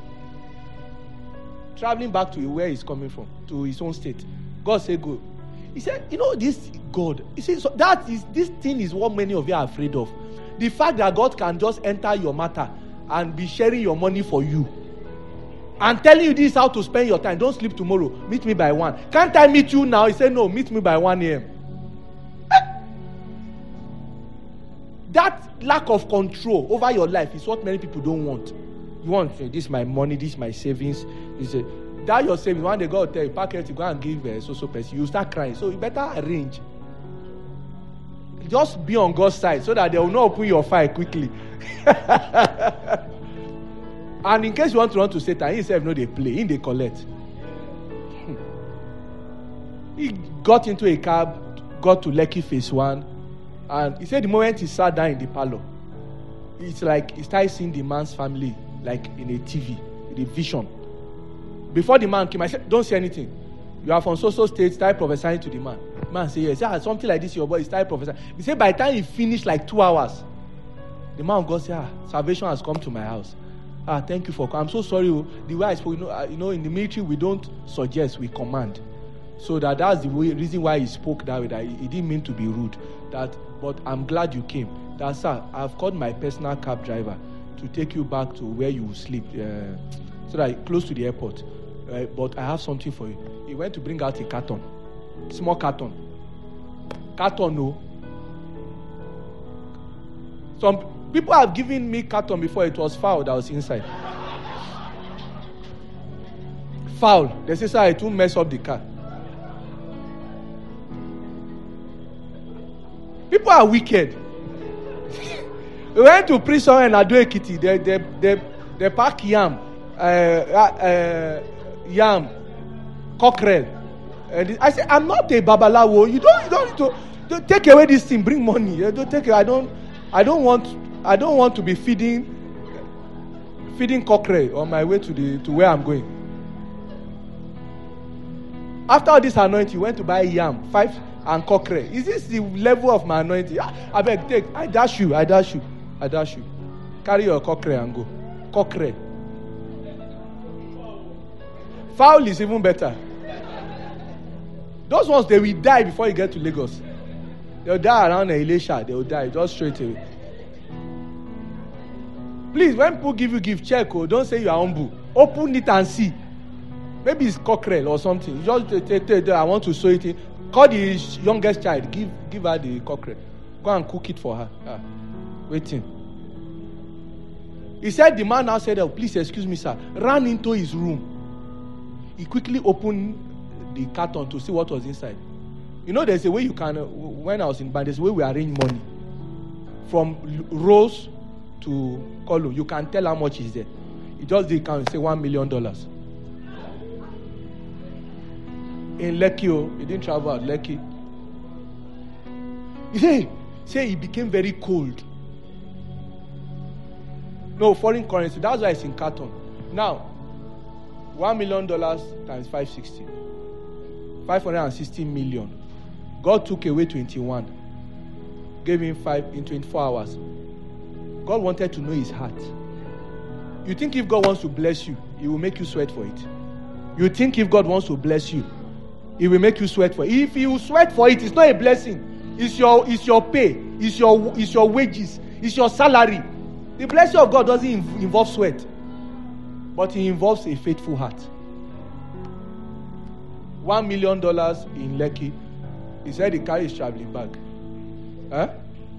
[SPEAKER 2] Traveling back to where he's coming from, to his own state. God said, go. He said, you know, this God. He said, so that is, this thing is what many of you are afraid of. The fact that God can just enter your matter and be sharing your money for you. And telling you this how to spend your time. Don't sleep tomorrow. Meet me by one. Can't I meet you now? He said, no, meet me by one a.m. That lack of control over your life is what many people don't want. You want, this is my money, this is my savings. This is, that your savings, one day God will tell you, pack it, go and give a so-so person. You start crying. So you better arrange. Just be on God's side so that they will not open your file quickly. And in case you want to run to Satan, he himself know they play, he they collect. He got into a cab, got to Lekki phase one, and he said the moment he sat down in the parlor, it's like he started seeing the man's family like in a T V, in a vision. Before the man came, I said, don't say anything. You are from so-so state, start prophesying to the man. The man said, yes, yeah, something like this, your boy, start prophesying. He said, by the time he finished like two hours, the man of God said, ah, salvation has come to my house. Ah, thank you for coming. I'm so sorry. The way I spoke, you know, uh, you know, in the military, we don't suggest, we command. So that that's the way, reason why he spoke that way, that he, he didn't mean to be rude. That, but I'm glad you came. That, sir, I've called my personal cab driver to take you back to where you sleep, uh, so that close to the airport. Uh, but I have something for you. He went to bring out a carton, small carton. Carton, no. Some people have given me carton before. It was foul that was inside. Foul. They say, sir, it won't mess up the car. are wicked. We went to preach somewhere in Ado Ekiti. They, they, they, they pack yam, uh, uh, yam, cockerel. And I said, I'm not a babalawo. You don't, you don't need to don't take away this thing. Bring money. You don't take. I don't. I don't want. I don't want to be feeding, feeding cockerel on my way to the to where I'm going. After all this anointing, you went to buy yam, five and cockerel. Is this the level of my anointing? I beg, take. I dash you. I dash you. I dash you. Carry your cockerel and go. Cockerel. Fowl is even better. Those ones, they will die before you get to Lagos. They will die around Elisha. They will die just straight away. Please, when people give you gift, check. Oh, don't say you are humble. Open it and see. Maybe it's cockerel or something. You just take, take, take, I want to sew it in. Call the youngest child. Give, give her the cockerel. Go and cook it for her. Ah, waiting. He said the man now said, oh, please excuse me, sir. Ran into his room. He quickly opened the carton to see what was inside. You know, there's a way you can, uh, when I was in band, there's a way we arrange money. From rows to column. You can tell how much is there. You just did count, say one million dollars. In Lekki, oh, he didn't travel out, Lekki. He say, say he became very cold. No, foreign currency. That's why it's in carton. Now, one million dollars times five sixty. five hundred sixty million. God took away twenty-one. Gave him five in twenty-four hours. God wanted to know his heart. You think if God wants to bless you, he will make you sweat for it. You think if God wants to bless you, he will make you sweat for it. If you sweat for it, it's not a blessing. It's your, it's your pay. It's your, it's your wages. It's your salary. The blessing of God doesn't involve sweat, but it involves a faithful heart. One million dollars in Lekki. He said he carries his traveling bag. Huh?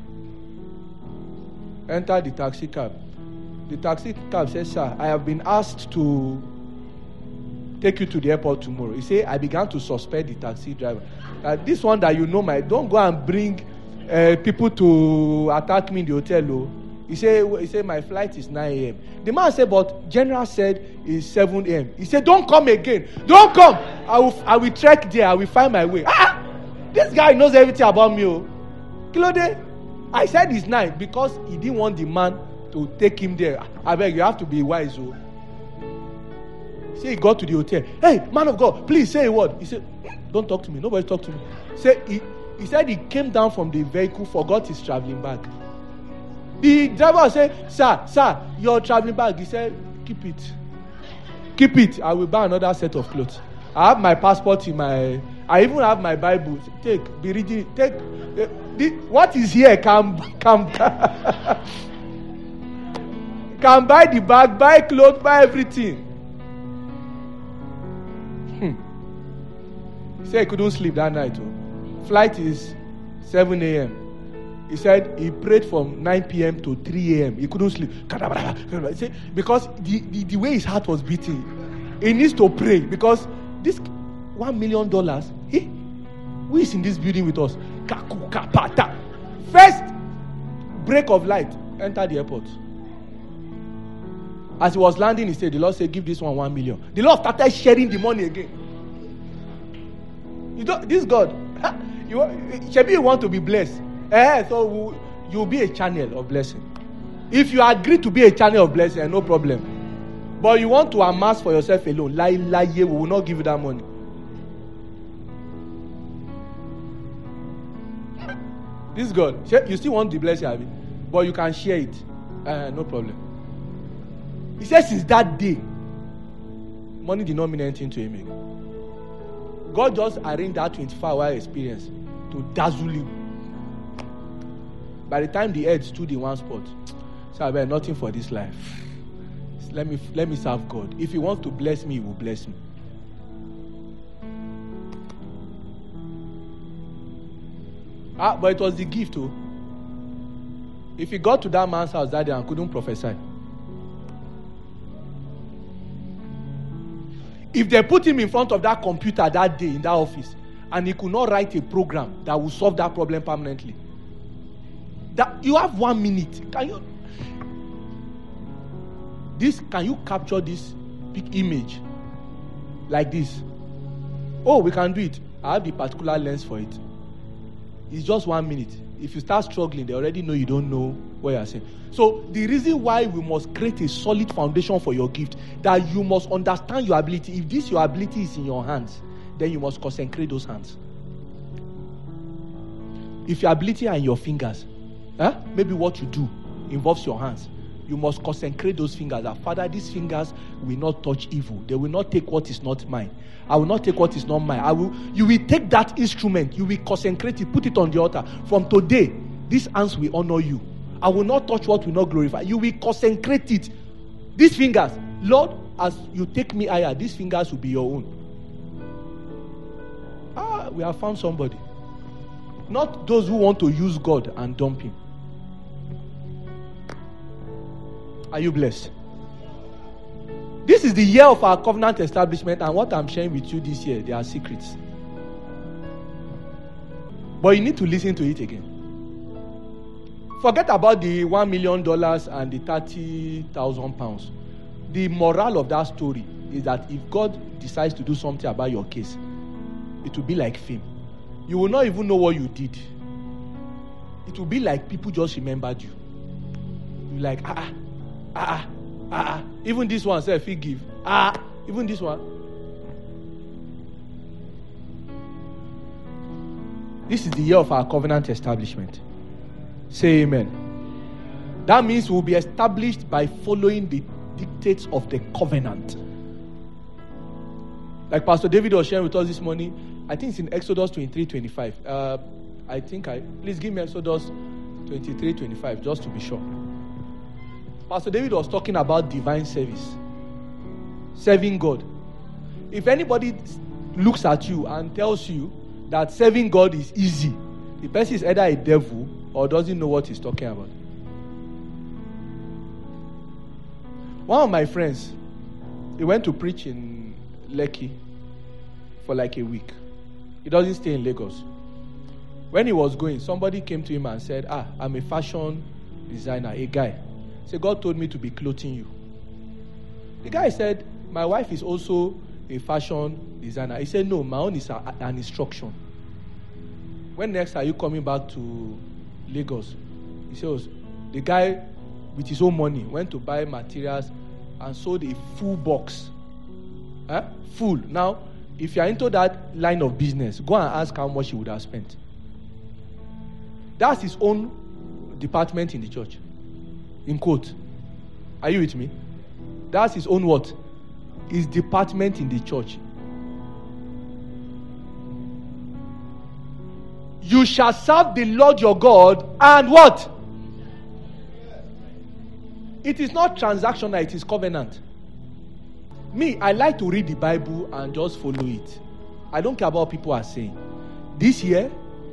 [SPEAKER 2] Enter the taxi cab. The taxi cab says, sir, I have been asked to take you to the airport tomorrow. He said, I began to suspect the taxi driver. Uh, this one that you know, my don't go and bring uh, people to attack me in the hotel. Oh. He said, he said, my flight is nine a.m. The man said, but General said it's seven a.m. He said, don't come again. Don't come. I will, I will trek there. I will find my way. Ah! This guy knows everything about me. Oh. Kilode, I said it's nine because he didn't want the man to take him there. I beg, you have to be wise. Oh. Say he got to the hotel. Hey, man of God, please say a word. He said, don't talk to me. Nobody talk to me. Say he, he said he came down from the vehicle, forgot his traveling bag. The driver said, sir, sir, your traveling bag. He said, keep it. Keep it. I will buy another set of clothes. I have my passport in my... I even have my Bible. Take, be reading. Take. Uh, the, what is here can, can, can buy the bag, buy clothes, buy everything. Hmm. He said he couldn't sleep that night. Oh. Flight is seven a.m. He said he prayed from nine p.m. to three a.m. He couldn't sleep. He said, because the, the, the way his heart was beating, he needs to pray. Because this one million dollars, he, who is in this building with us? First break of light, enter the airport. As he was landing, he said, the Lord said, give this one one million. The Lord started sharing the money again. You don't, this God, you, Shebi, you want to be blessed. Eh, so you'll be a channel of blessing. If you agree to be a channel of blessing, no problem. But you want to amass for yourself alone, lie, lie, we will not give you that money. This God, you still want the blessing, Abby, but you can share it. Uh, no problem. He says since that day, money did not mean anything to him again. God just arranged that twenty-four hour experience to dazzle him. By the time the head stood in one spot, so I bear nothing for this life. Let me let me serve God. If He wants to bless me, He will bless me. Ah, but it was the gift, too. If he got to that man's house that day and couldn't prophesy, if they put him in front of that computer that day in that office, and he could not write a program that would solve that problem permanently, That you have one minute. Can you this can you capture this big image like this? Oh, we can do it. I have the particular lens for it. It's just one minute. If you start struggling, they already know you don't know what you are saying. So the reason why we must create a solid foundation for your gift, that you must understand your ability. If this your ability is in your hands, then you must consecrate those hands. If your ability are in your fingers, huh? Maybe what you do involves your hands, you must consecrate those fingers. That Father, these fingers will not touch evil. They will not take what is not mine. I will not take what is not mine. I will. You will take that instrument. You will consecrate it. Put it on the altar. From today, these hands will honor you. I will not touch what will not glorify. You will consecrate it. These fingers, Lord, as you take me higher, these fingers will be your own. Ah, we have found somebody. Not those who want to use God and dump him. Are you blessed? This is the year of our covenant establishment, and what I'm sharing with you this year, they are secrets. But you need to listen to it again. Forget about the one million dollars and the thirty thousand pounds. The moral of that story is that if God decides to do something about your case, it will be like fame. You will not even know what you did. It will be like people just remembered you. You're like, ah, ah. Ah, ah, ah, even this one, say, if he give. Ah, even this one. This is the year of our covenant establishment. Say amen. That means we'll be established by following the dictates of the covenant. Like Pastor David was sharing with us this morning, I think it's in Exodus twenty-three twenty-five. Uh, I think I, please give me Exodus twenty-three twenty-five, just to be sure. Pastor David was talking about divine service. Serving God. If anybody looks at you and tells you that serving God is easy, the person is either a devil or doesn't know what he's talking about. One of my friends, he went to preach in Lekki for like a week. He doesn't stay in Lagos. When he was going, somebody came to him and said, ah, I'm a fashion designer, a guy. He said, God told me to be clothing you. The guy said, my wife is also a fashion designer. He said, no, my own is a, an instruction. When next are you coming back to Lagos? He says, the guy with his own money went to buy materials and sold a full box. Huh? Full. Now, if you are into that line of business, go and ask how much he would have spent. That's his own department in the church. In quote. Are you with me? That's his own what? His department in the church. You shall serve the Lord your God and what? It is not transactional, it is covenant. Me, I like to read the Bible and just follow it. I don't care about what people are saying. This year,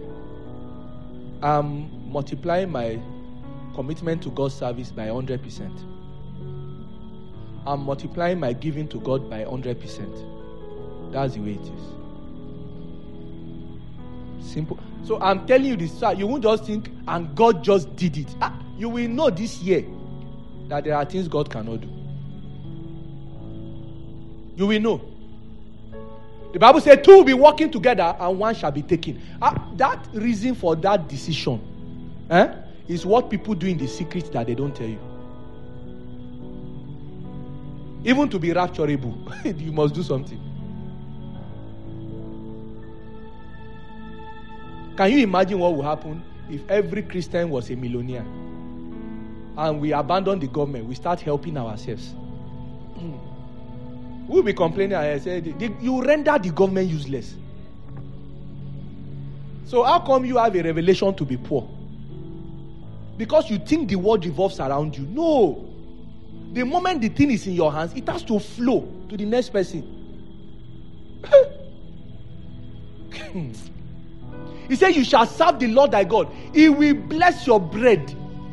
[SPEAKER 2] I'm multiplying my commitment to God's service by one hundred percent. I'm multiplying my giving to God by one hundred percent. That's the way it is. Simple. So I'm telling you this, sir, you won't just think, and God just did it. Ah, you will know this year that there are things God cannot do. You will know. The Bible says two will be working together and one shall be taken. Ah, that reason for that decision, eh? Is what people do in the secret that they don't tell you. Even to be rapturable, you must do something. Can you imagine what will happen if every Christian was a millionaire and we abandon the government, we start helping ourselves? We'll be complaining and say, you render the government useless. So how come you have a revelation to be poor? Because you think the world revolves around you. No. The moment the thing is in your hands, it has to flow to the next person. He said, you shall serve the Lord thy God. He will bless your bread.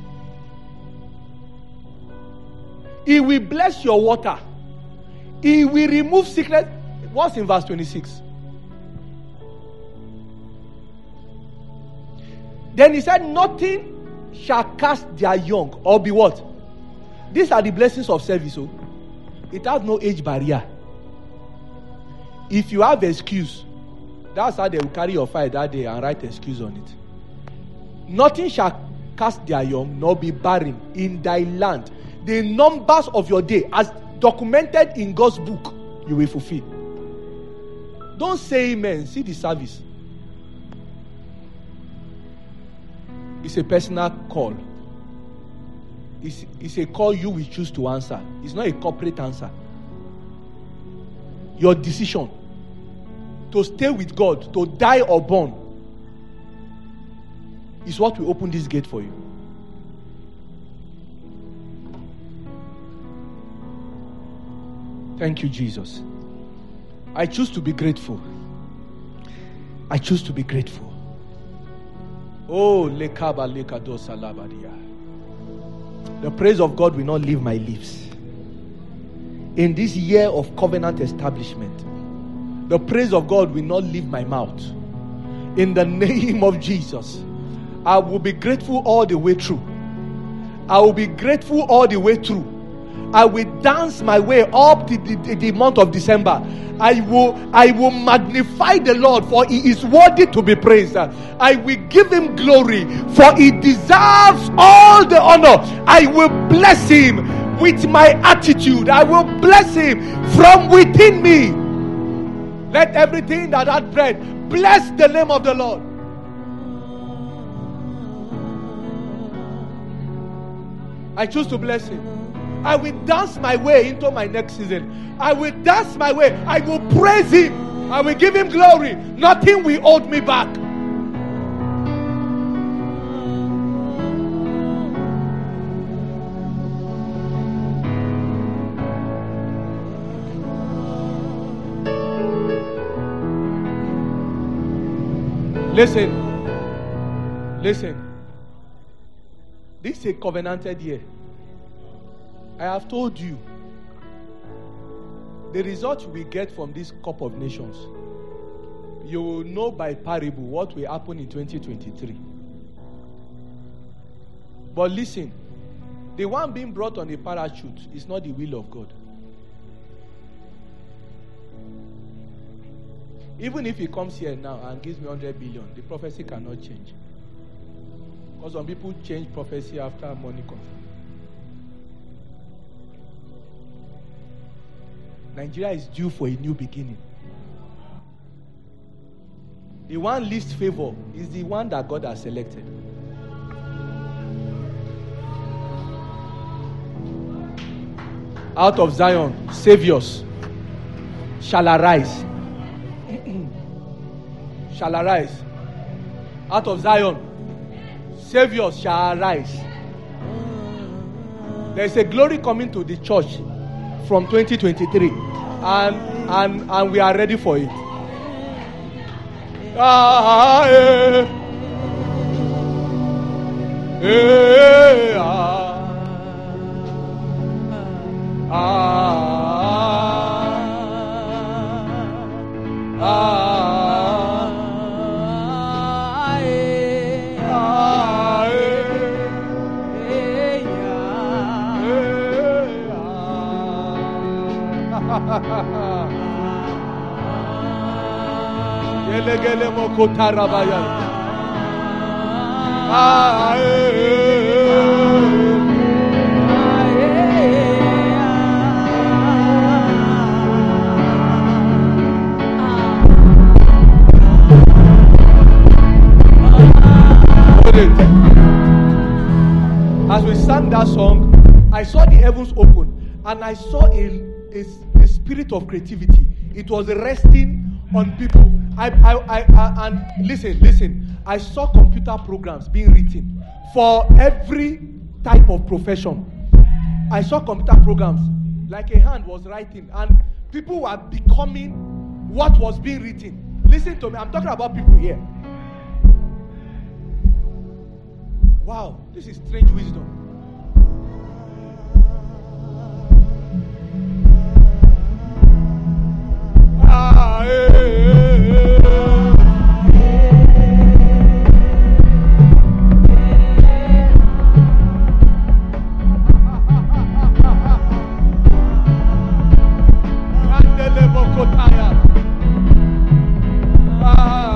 [SPEAKER 2] He will bless your water. He will remove sickness. What's in verse twenty-six? Then he said, nothing shall cast their young, or be what? These are the blessings of service. Oh. It has no age barrier. If you have excuse, that's how they will carry your file that day and write excuse on it. Nothing shall cast their young, nor be barren in thy land. The numbers of your day, as documented in God's book, you will fulfill. Don't say amen. See the service. It's a personal call. It's, it's a call you will choose to answer. It's not a corporate answer. Your decision to stay with God, to die or born, is what will open this gate for you. Thank you, Jesus. I choose to be grateful. I choose to be grateful. Oh, lekaba lekado salabadia. The praise of God will not leave my lips. In this year of covenant establishment, the praise of God will not leave my mouth. In the name of Jesus, I will be grateful all the way through. I will be grateful all the way through. I will dance my way up to the, the, the month of December. I will, I will magnify the Lord, for He is worthy to be praised. I will give Him glory, for He deserves all the honor. I will bless Him with my attitude. I will bless Him from within me. Let everything that hath breath bless the name of the Lord. I choose to bless Him. I will dance my way into my next season. I will dance my way. I will praise Him. I will give Him glory. Nothing will hold me back. Listen. Listen. This is a covenanted year. I have told you the result we get from this cup of nations. You will know by parable what will happen in twenty twenty-three. But listen, the one being brought on a parachute is not the will of God. Even if he comes here now and gives me one hundred billion, the prophecy cannot change. Because some people change prophecy after money comes. Nigeria is due for a new beginning. The one least favor is the one that God has selected. Out of Zion, saviors shall arise. shall arise. Out of Zion, saviors shall arise. There is a glory coming to the church from twenty twenty-three, and and and we are ready for it. Ah, eh, eh, ah, ah, ah, eh, ah, eh, Gelegele mokota rabaya. Ah, as we sang that song, I saw the heavens open, and I saw a, a, a spirit of creativity. It was resting on people. I, I, I, I, and listen, listen. I saw computer programs being written for every type of profession. I saw computer programs like a hand was writing, and people were becoming what was being written. Listen to me. I'm talking about people here. Wow, this is strange wisdom. Ah, eh, eh, Marokotaya. Ah.